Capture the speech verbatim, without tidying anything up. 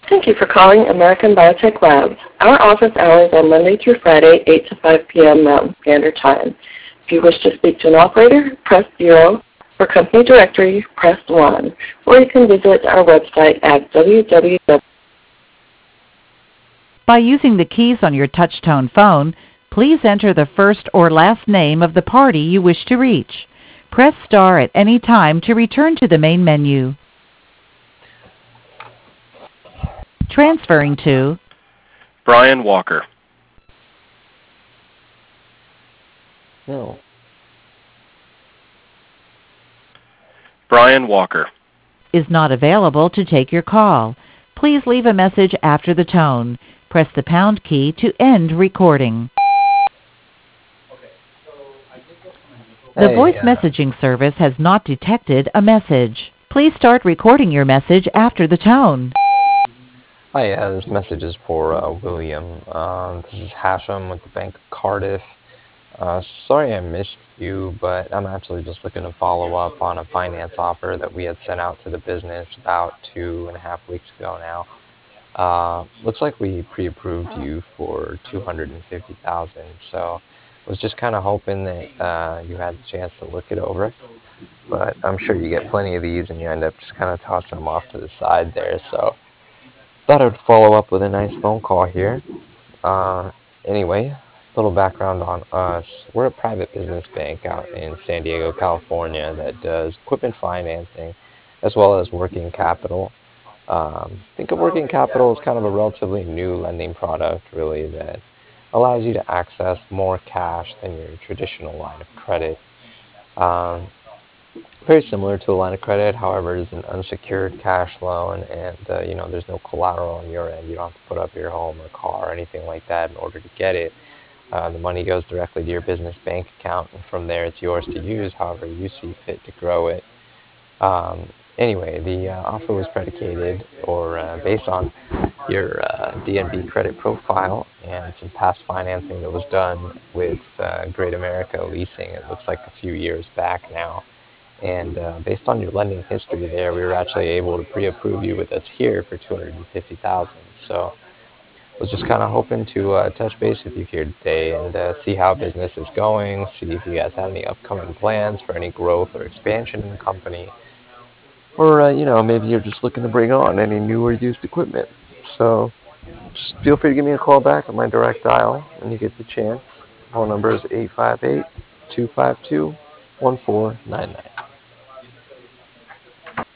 Thank you for calling American Biotech Labs. Our office hours are Monday through Friday, eight to five p.m. Mountain Standard Time. If you wish to speak to an operator, press zero. For company directory, press one. Or you can visit our website at w w w. By using the keys on your touch-tone phone, please enter the first or last name of the party you wish to reach. Press star at any time to return to the main menu. Transferring to Brian Walker. No. Brian Walker is not available to take your call. Please leave a message after the tone. Press the pound key to end recording. The Hey, voice uh, messaging service has not detected a message. Please start recording your message after the tone. hi, uh, this message is for uh, William. Uh, this is Hashem with the Bank of Cardiff. Uh, sorry I missed you, but I'm actually just looking to follow up on a finance offer that we had sent out to the business about two and a half weeks ago now. Uh, looks like we pre-approved you for two hundred fifty thousand dollars, so was just kind of hoping that uh, you had the chance to look it over. But I'm sure you get plenty of these and you end up just kind of tossing them off to the side there. So thought I would follow up with a nice phone call here. Uh, anyway, a little background on us. We're a private business bank out in San Diego, California that does equipment financing as well as working capital. Um, think of working capital as kind of a relatively new lending product, really, that allows you to access more cash than your traditional line of credit. Um, Very similar to a line of credit, however, it's an unsecured cash loan, and uh, you know there's no collateral on your end. You don't have to put up your home or car or anything like that in order to get it. Uh, the money goes directly to your business bank account, and from there it's yours to use however you see fit to grow it. Um, anyway, the uh, offer was predicated or uh, based on your uh, D N B credit profile and some past financing that was done with uh, Great America Leasing. It looks like a few years back now. And uh, based on your lending history there, we were actually able to pre-approve you with us here for two hundred fifty thousand dollars. So was just kind of hoping to uh, touch base with you here today and uh, see how business is going, see if you guys have any upcoming plans for any growth or expansion in the company, or uh, you know maybe you're just looking to bring on any new or used equipment. So just feel free to give me a call back at my direct dial when you get the chance. Phone number is eight five eight, two five two, one four nine nine.